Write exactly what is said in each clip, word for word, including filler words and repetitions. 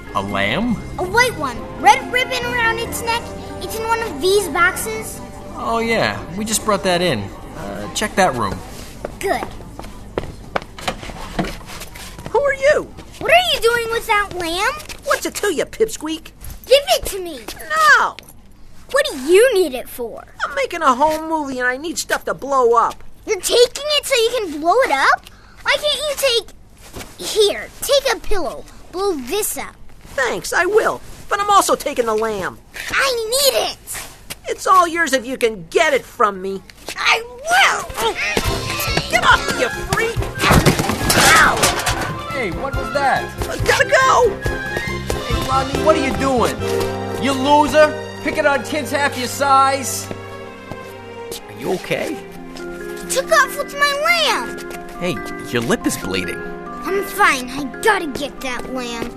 A lamb? A white one. Red ribbon around its neck. It's in one of these boxes. Oh, yeah. We just brought that in. Uh, check that room. Good. Who are you? What are you doing with that lamb? What's it to you, Pipsqueak? Give it to me. No. What do you need it for? I'm making a home movie and I need stuff to blow up. You're taking it so you can blow it up? Why can't you take... Here, take a pillow. Blow this up. Thanks, I will. But I'm also taking the lamb. I need it. It's all yours if you can get it from me. I will. Get off me, you freak! Ow! Hey, what was that? I gotta go! Hey, Rodney, what are you doing? You loser? Picking on kids half your size? Are you okay? You took off with my lamb. Hey, your lip is bleeding. I'm fine. I gotta get that lamb.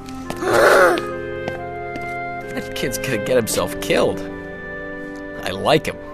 That kid's gonna get himself killed. I like him.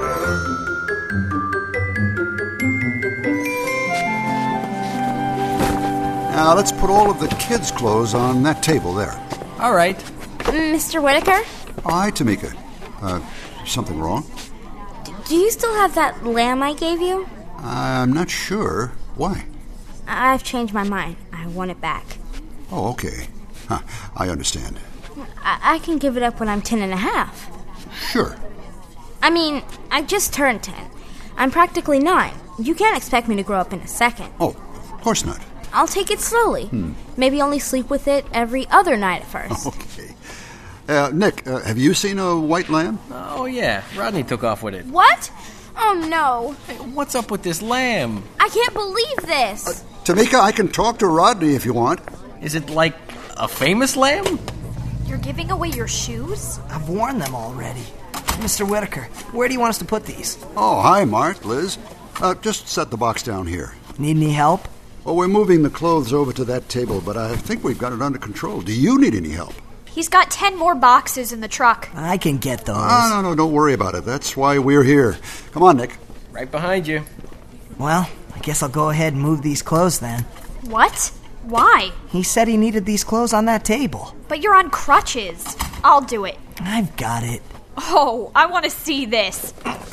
Now, let's put all of the kids' clothes on that table there. All right. Mister Whitaker? Hi, Tamika. Uh, something wrong? Do you still have that lamb I gave you? I'm not sure. Why? I've changed my mind. I want it back. Oh, okay. Huh, I understand. I, I can give it up when I'm ten and a half. Sure. I mean, I just turned ten. I'm practically nine. You can't expect me to grow up in a second. Oh, of course not. I'll take it slowly. Hmm. Maybe only sleep with it every other night at first. Okay. Uh, Nick, uh, have you seen a white lamb? Oh, yeah. Rodney took off with it. What? Oh, no. Hey, what's up with this lamb? I can't believe this. Uh, Tamika, I can talk to Rodney if you want. Is it like a famous lamb? You're giving away your shoes? I've worn them already. Mister Whitaker, where do you want us to put these? Oh, hi, Mark, Liz. Uh, just set the box down here. Need any help? Well, we're moving the clothes over to that table, but I think we've got it under control. Do you need any help? He's got ten more boxes in the truck. I can get those. Oh, no, no, don't worry about it. That's why we're here. Come on, Nick. Right behind you. Well, I guess I'll go ahead and move these clothes then. What? Why? He said he needed these clothes on that table. But you're on crutches. I'll do it. I've got it. Oh, I want to see this.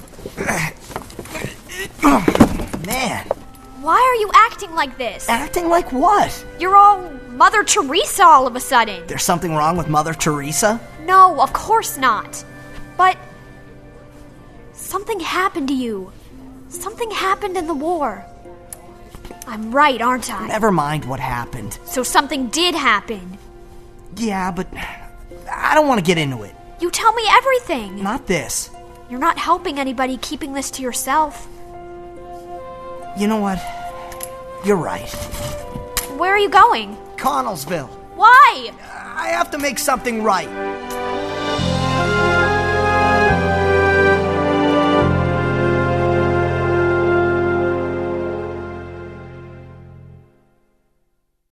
Man. Why are you acting like this? Acting like what? You're all Mother Teresa all of a sudden. There's something wrong with Mother Teresa? No, of course not. But something happened to you. Something happened in the war. I'm right, aren't I? Never mind what happened. So something did happen. Yeah, but I don't want to get into it. You tell me everything. Not this. You're not helping anybody keeping this to yourself. You know what? You're right. Where are you going? Connellsville. Why? I have to make something right.